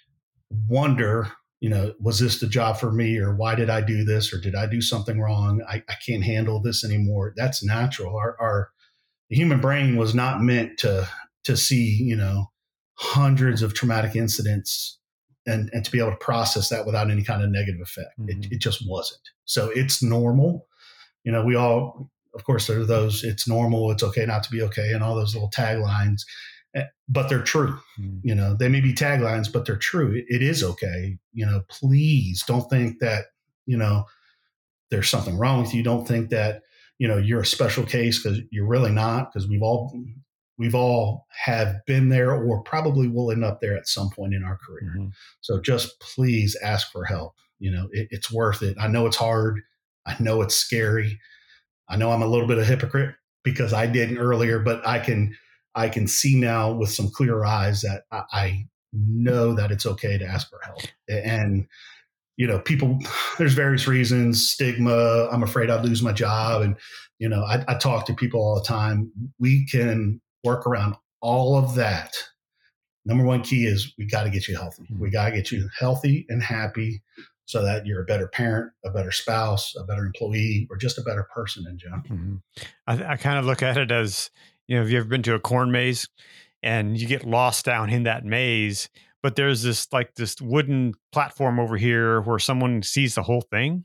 [SPEAKER 2] wonder, you know, was this the job for me, or why did I do this, or did I do something wrong? I, I can't handle this anymore. That's natural. Our, our the human brain was not meant to to see, you know, hundreds of traumatic incidents and, and to be able to process that without any kind of negative effect. Mm-hmm. It, it just wasn't. So it's normal. You know, we all, of course, there are those, it's normal, it's okay not to be okay, and all those little taglines, but they're true. Mm-hmm. You know, they may be taglines, but they're true. It, it is okay. You know, please don't think that, you know, there's something wrong with you. Don't think that, you know, you're a special case, because you're really not, because we've all, we've all have been there or probably will end up there at some point in our career. Mm-hmm. So just please ask for help. You know, it, it's worth it. I know it's hard. I know it's scary. I know I'm a little bit of a hypocrite because I didn't earlier, but I can, I can see now with some clear eyes that I, I know that it's okay to ask for help. And, you know, people, there's various reasons, stigma, I'm afraid I'd lose my job. And, you know, I, I talk to people all the time. We can work around all of that. Number one key is we got to get you healthy. Mm-hmm. We got to get you healthy and happy so that you're a better parent, a better spouse, a better employee, or just a better person in general.
[SPEAKER 1] Mm-hmm. I, I kind of look at it as, you know, have you ever been to a corn maze and you get lost down in that maze, but there's this like this wooden platform over here where someone sees the whole thing.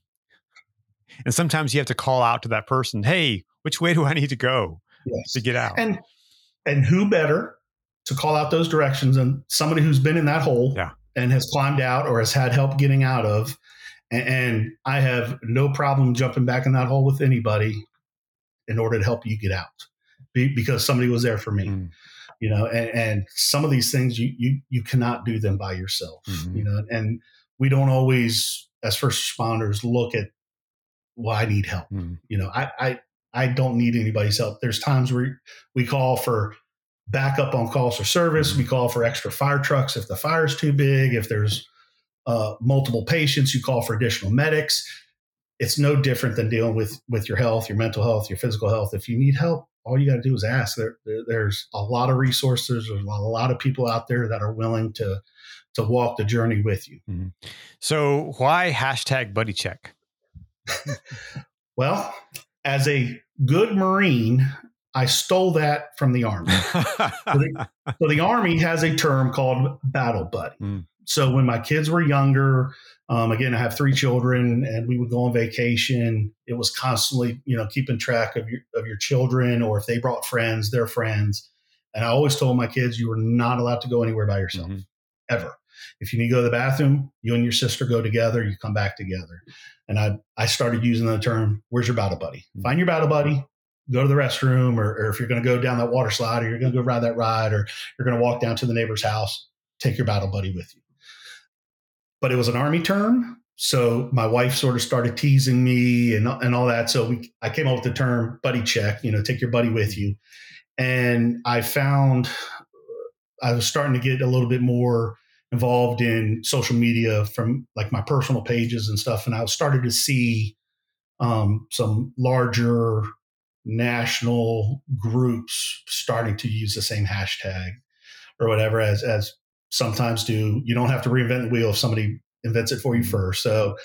[SPEAKER 1] And sometimes you have to call out to that person, hey, which way do I need to go yes. to get out?
[SPEAKER 2] And and who better to call out those directions than somebody who's been in that hole
[SPEAKER 1] yeah. and
[SPEAKER 2] has climbed out or has had help getting out of. And, and I have no problem jumping back in that hole with anybody in order to help you get out, Be, because somebody was there for me. Mm. You know, and, and some of these things you you you cannot do them by yourself. Mm-hmm. You know, and we don't always, as first responders, look at, well, I need help. Mm-hmm. You know, I, I I don't need anybody's help. There's times where we call for backup on calls for service. Mm-hmm. We call for extra fire trucks if the fire's too big. If there's uh, multiple patients, you call for additional medics. It's no different than dealing with with your health, your mental health, your physical health. If you need help, all you got to do is ask. There, there, there's a lot of resources. There's a lot of people out there that are willing to to walk the journey with you.
[SPEAKER 1] Mm-hmm. So why hashtag buddy check?
[SPEAKER 2] Well, as a good Marine, I stole that from the Army. so, the, so the Army has a term called battle buddy. Mm. So when my kids were younger, um, again, I have three children, and we would go on vacation. It was constantly, you know, keeping track of your of your children, or if they brought friends, their friends. And I always told my kids, you were not allowed to go anywhere by yourself, mm-hmm. ever. If you need to go to the bathroom, you and your sister go together. You come back together. And I I started using the term, "Where's your battle buddy?" Mm-hmm. Find your battle buddy. go to the restroom, or, or if you're going to go down that water slide, or you're going to go ride that ride, or you're going to walk down to the neighbor's house, take your battle buddy with you. But it was an Army term. So my wife sort of started teasing me and, and all that. So we, I came up with the term buddy check, you know, take your buddy with you. And I found I was starting to get a little bit more involved in social media from like my personal pages and stuff. And I started to see um, some larger national groups starting to use the same hashtag or whatever as, as sometimes do. You don't have to reinvent the wheel if somebody invents it for you first. So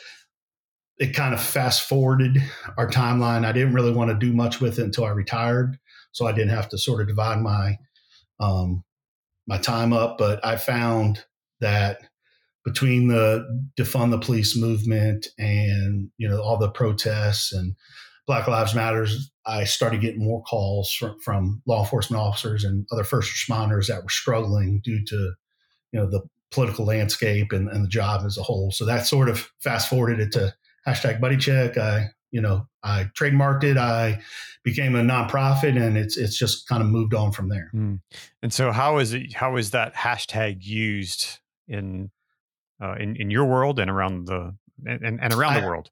[SPEAKER 2] it kind of fast forwarded our timeline. I didn't really want to do much with it until I retired. So I didn't have to sort of divide my, um, my time up. But I found that between the defund the police movement and, you know, all the protests and Black Lives Matters, I started getting more calls from, from law enforcement officers and other first responders that were struggling due to, you know, the political landscape and, and the job as a whole. So that sort of fast forwarded it to hashtag buddy check. I, you know, I trademarked it. I became a nonprofit, and it's, it's just kind of moved on from there.
[SPEAKER 1] Mm. And so how is it, how is that hashtag used in, uh, in, in your world and around the, and, and around
[SPEAKER 2] I,
[SPEAKER 1] the world?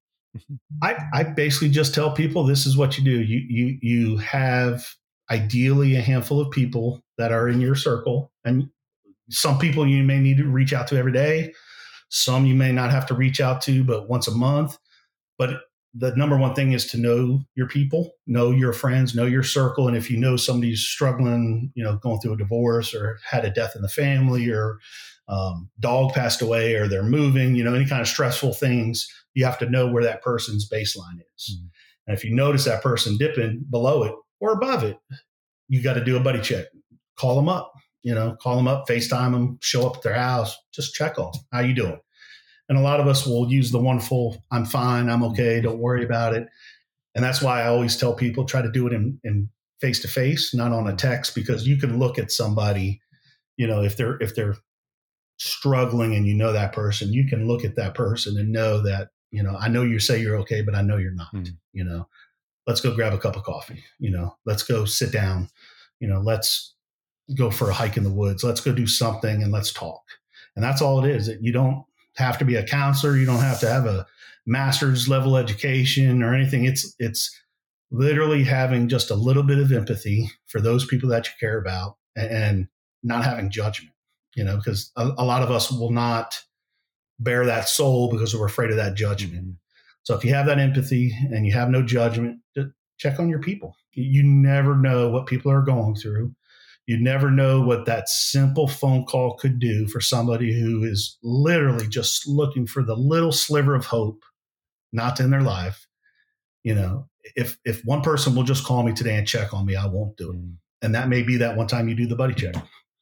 [SPEAKER 2] I, I basically just tell people, this is what you do. You, you, you have ideally a handful of people that are in your circle, and some people you may need to reach out to every day. Some you may not have to reach out to, but once a month. But the number one thing is to know your people, know your friends, know your circle. And if you know somebody's struggling, you know, going through a divorce or had a death in the family, or um, dog passed away, or they're moving, you know, any kind of stressful things, you have to know where that person's baseline is. Mm-hmm. And if you notice that person dipping below it or above it, you got to do a buddy check. Call them up. You know, call them up, FaceTime them, show up at their house, just check on them. How you doing? And a lot of us will use the wonderful, I'm fine, I'm okay, don't worry about it. And that's why I always tell people, try to do it in, in face-to-face, not on a text, because you can look at somebody, you know, if they're if they're struggling and you know that person, you can look at that person and know that, you know, I know you say you're okay, but I know you're not. Mm. You know, let's go grab a cup of coffee. You know, let's go sit down. You know, let's go for a hike in the woods. Let's go do something and let's talk. And that's all it is. You don't have to be a counselor. You don't have to have a master's level education or anything. It's, it's literally having just a little bit of empathy for those people that you care about, and, and not having judgment, you know, because a, a lot of us will not bear that soul because we're afraid of that judgment. Mm-hmm. So if you have that empathy and you have no judgment, just check on your people. You never know what people are going through. You never know what that simple phone call could do for somebody who is literally just looking for the little sliver of hope, not in their life. You know, if if one person will just call me today and check on me, I won't do it. And that may be that one time you do the buddy check.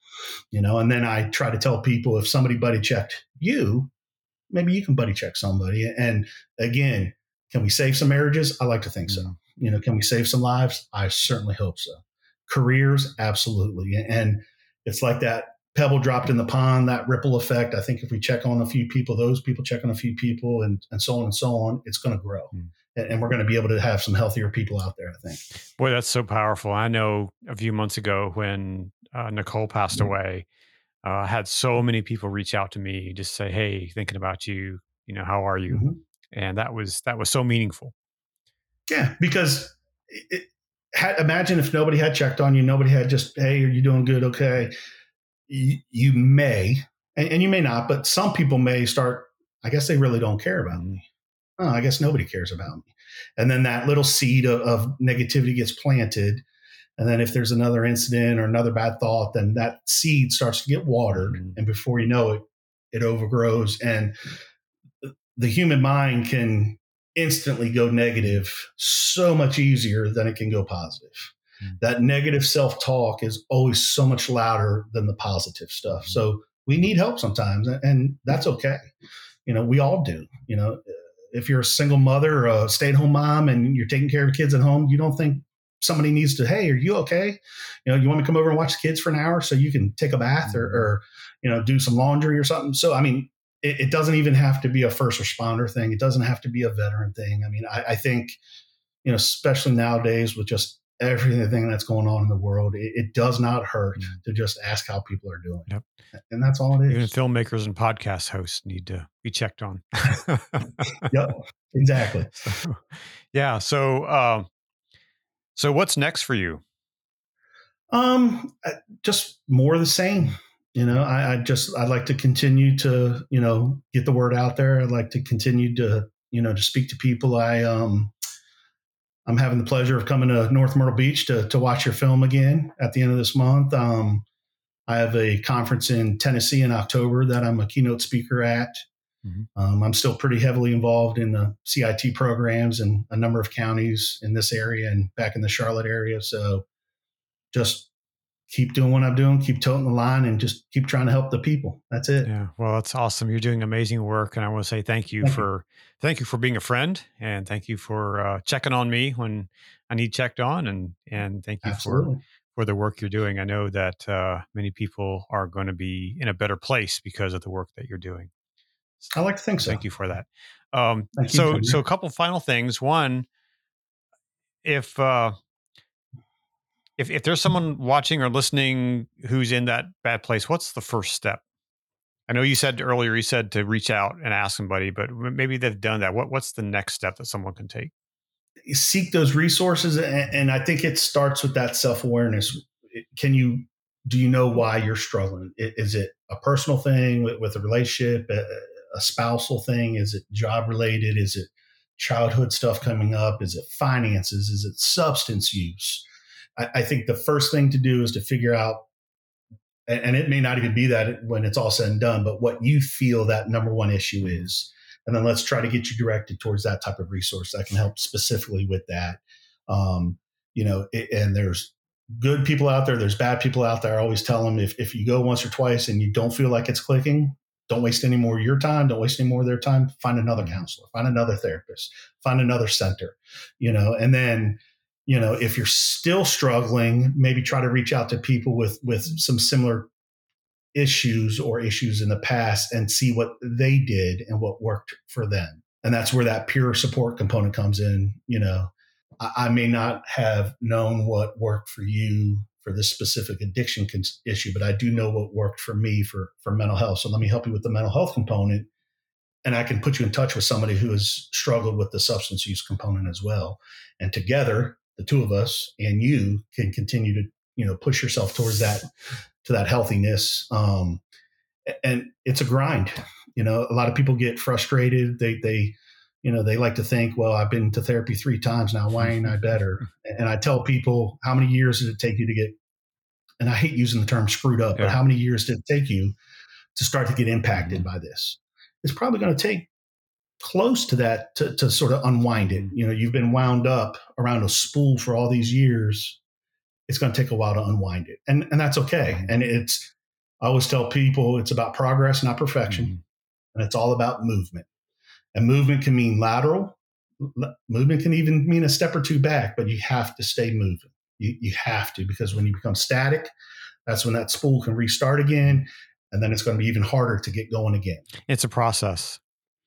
[SPEAKER 2] You know, and then I try to tell people, if somebody buddy checked you, maybe you can buddy check somebody. And again, can we save some marriages? I like to think so. You know, can we save some lives? I certainly hope so. Careers, absolutely. And it's like that pebble dropped in the pond, that ripple effect. I think if we check on a few people, those people check on a few people, and, and so on and so on, it's going to grow. Mm. And, and we're going to be able to have some healthier people out there, I think.
[SPEAKER 1] Boy, that's so powerful. I know a few months ago when uh, Nicole passed mm-hmm. away, uh, I had so many people reach out to me, just say, hey, thinking about you, you know, how are you? Mm-hmm. And that was, that was so meaningful.
[SPEAKER 2] Yeah, because it, Had, imagine if nobody had checked on you, nobody had just, hey, are you doing good? Okay. You, you may, and, and you may not, but some people may start, I guess they really don't care about me. Oh, I guess nobody cares about me. And then that little seed of, of negativity gets planted. And then if there's another incident or another bad thought, then that seed starts to get watered. Mm-hmm. And before you know it, it overgrows. And the human mind can instantly go negative so much easier than it can go positive. Mm-hmm. That negative self-talk is always so much louder than the positive stuff. Mm-hmm. So we need help sometimes, and that's okay. You know, we all do. You know, if you're a single mother or a stay-at-home mom and you're taking care of kids at home, you don't think somebody needs to, hey, are you okay? You know, you want me to come over and watch the kids for an hour so you can take a bath mm-hmm. or, or, you know, do some laundry or something. So, I mean, It, it doesn't even have to be a first responder thing. It doesn't have to be a veteran thing. I mean, I, I think, you know, especially nowadays with just everything that's going on in the world, it, it does not hurt
[SPEAKER 1] Mm.
[SPEAKER 2] to just ask how people are doing.
[SPEAKER 1] Yep.
[SPEAKER 2] And that's all it
[SPEAKER 1] Even
[SPEAKER 2] is.
[SPEAKER 1] filmmakers and podcast hosts need to be checked on.
[SPEAKER 2] Yep, exactly.
[SPEAKER 1] So, yeah. So, uh, so what's next for you?
[SPEAKER 2] Um, I- just more of the same. You know, I, I just, I'd like to continue to, you know, get the word out there. I'd like to continue to, you know, to speak to people. I, um, I'm having the pleasure of coming to North Myrtle Beach to, to watch your film again at the end of this month. Um, I have a conference in Tennessee in October that I'm a keynote speaker at. Mm-hmm. Um, I'm still pretty heavily involved in the C I T programs in a number of counties in this area and back in the Charlotte area. So just keep doing what I'm doing, keep toting the line, and just keep trying to help the people. That's it.
[SPEAKER 1] Yeah. Well, that's awesome. You're doing amazing work. And I want to say thank you
[SPEAKER 2] Thank
[SPEAKER 1] for,
[SPEAKER 2] you.
[SPEAKER 1] thank you for being a friend, and thank you for uh, checking on me when I need checked on. And, and thank you
[SPEAKER 2] Absolutely.
[SPEAKER 1] for, for the work you're doing. I know that uh, many people are going to be in a better place because of the work that you're doing.
[SPEAKER 2] I like to think so.
[SPEAKER 1] Thank you for that. Um,
[SPEAKER 2] Thank
[SPEAKER 1] so,
[SPEAKER 2] you,
[SPEAKER 1] so a couple final things. One, if, uh, If if there's someone watching or listening who's in that bad place, what's the first step? I know you said earlier, you said to reach out and ask somebody, but maybe they've done that. What what's the next step that someone can take?
[SPEAKER 2] Seek those resources, and, and I think it starts with that self-awareness. Can you do you know why you're struggling? Is it a personal thing with, with a relationship, a, a spousal thing? Is it job related? Is it childhood stuff coming up? Is it finances? Is it substance use? I, I think the first thing to do is to figure out, and, and it may not even be that when it's all said and done, but what you feel that number one issue is. And then let's try to get you directed towards that type of resource that can help specifically with that. Um, you know, it, and there's good people out there. There's bad people out there. I always tell them, if, if you go once or twice and you don't feel like it's clicking, don't waste any more of your time. Don't waste any more of their time. Find another counselor, find another therapist, find another center, you know, and then, you know, if you're still struggling, maybe try to reach out to people with, with some similar issues or issues in the past and see what they did and what worked for them. And that's where that peer support component comes in. You know, I, I may not have known what worked for you for this specific addiction con- issue, but I do know what worked for me for, for mental health. So let me help you with the mental health component, and I can put you in touch with somebody who has struggled with the substance use component as well. And together, the two of us and you can continue to, you know, push yourself towards that, to that healthiness. Um, and it's a grind. You know, a lot of people get frustrated. They, they, you know, they like to think, well, I've been to therapy three times now. Why ain't I better? And I tell people, how many years did it take you to get, and I hate using the term screwed up, yeah. but how many years did it take you to start to get impacted by this? It's probably going to take close to that to, to sort of unwind it. You know, you've been wound up around a spool for all these years. It's going to take a while to unwind it. And, and that's okay. And it's, I always tell people it's about progress, not perfection. Mm-hmm. And it's all about movement. And movement can mean lateral. Movement can even mean a step or two back, but you have to stay moving. You, you have to, because when you become static, that's when that spool can restart again. And then it's going to be even harder to get going again.
[SPEAKER 1] It's a process.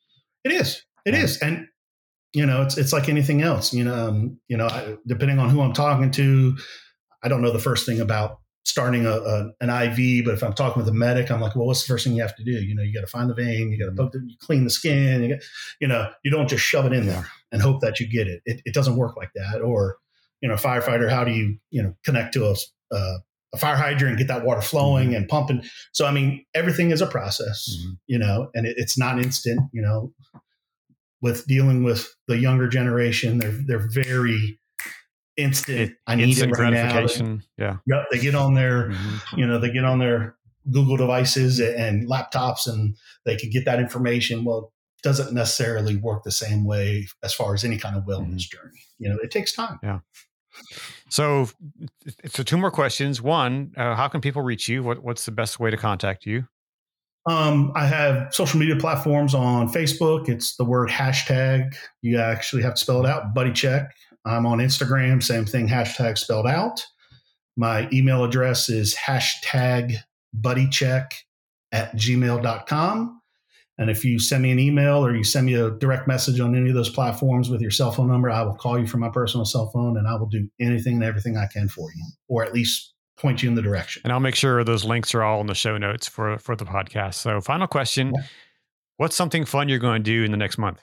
[SPEAKER 2] It is. It yeah. is. And, you know, it's it's like anything else. You know, um, you know, I, depending on who I'm talking to, I don't know the first thing about starting a, a an I V, but if I'm talking with a medic, I'm like, well, what's the first thing you have to do? You know, you got to find the vein, you got to poke the, you clean the skin. You, got, you know, you don't just shove it in there and hope that you get it. It, it doesn't work like that. Or, you know, firefighter, how do you, you know, connect to a uh, a fire hydrant and get that water flowing mm-hmm. and pumping? So, I mean, everything is a process, mm-hmm. you know, and it, it's not instant. You know, with dealing with the younger generation, they're they're very instant. It, I need
[SPEAKER 1] instant
[SPEAKER 2] it right
[SPEAKER 1] gratification.
[SPEAKER 2] now.
[SPEAKER 1] Yeah.
[SPEAKER 2] Yep. They get on their, mm-hmm. you know, they get on their Google devices and laptops, and they can get that information. Well, it doesn't necessarily work the same way as far as any kind of wellness mm-hmm. journey. You know, it takes time.
[SPEAKER 1] Yeah. So, so two more questions. One, uh, how can people reach you? What, what's the best way to contact you?
[SPEAKER 2] Um, I have social media platforms on Facebook. It's the word hashtag. You actually have to spell it out. Buddy Check. I'm on Instagram. Same thing. Hashtag spelled out. My email address is hashtag buddycheck at gmail dot com. And if you send me an email or you send me a direct message on any of those platforms with your cell phone number, I will call you from my personal cell phone and I will do anything and everything I can for you, or at least point you in the direction.
[SPEAKER 1] And I'll make sure those links are all in the show notes for, for the podcast. So final question, yeah. What's something fun you're going to do in the next month?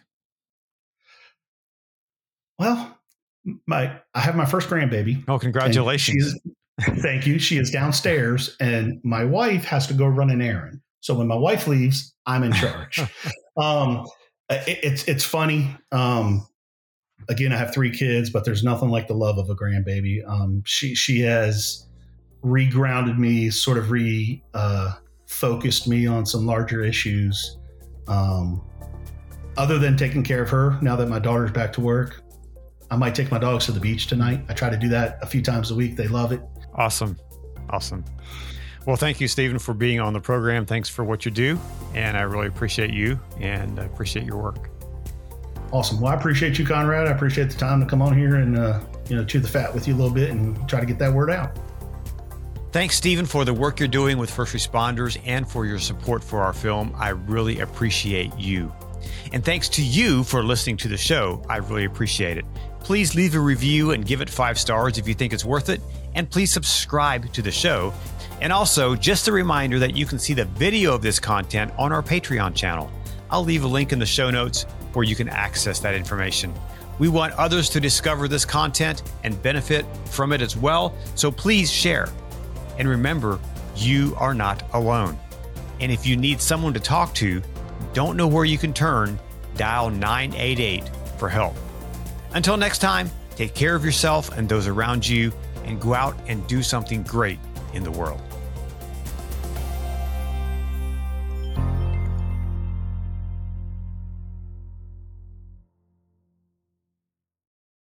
[SPEAKER 2] Well, my I have my first grandbaby.
[SPEAKER 1] Oh, congratulations.
[SPEAKER 2] Thank you. She is downstairs and my wife has to go run an errand. So when my wife leaves, I'm in charge. um, it, it's it's funny. Um, again, I have three kids, but there's nothing like the love of a grandbaby. Um, she she has regrounded me, sort of re uh, focused me on some larger issues. Um, other than taking care of her, now that my daughter's back to work, I might take my dogs to the beach tonight. I try to do that a few times a week. They love it.
[SPEAKER 1] Awesome. Awesome. Well, thank you, Stephen, for being on the program. Thanks for what you do. And I really appreciate you and I appreciate your work.
[SPEAKER 2] Awesome. Well, I appreciate you, Conrad. I appreciate the time to come on here and, uh, you know, chew the fat with you a little bit and try to get that word out.
[SPEAKER 1] Thanks, Stephen, for the work you're doing with first responders and for your support for our film. I really appreciate you. And thanks to you for listening to the show. I really appreciate it. Please leave a review and give it five stars if you think it's worth it. And please subscribe to the show. And also, just a reminder that you can see the video of this content on our Patreon channel. I'll leave a link in the show notes where you can access that information. We want others to discover this content and benefit from it as well. So please share. And remember, you are not alone. And if you need someone to talk to, don't know where you can turn, dial nine eight eight for help. Until next time, take care of yourself and those around you and go out and do something great in the world.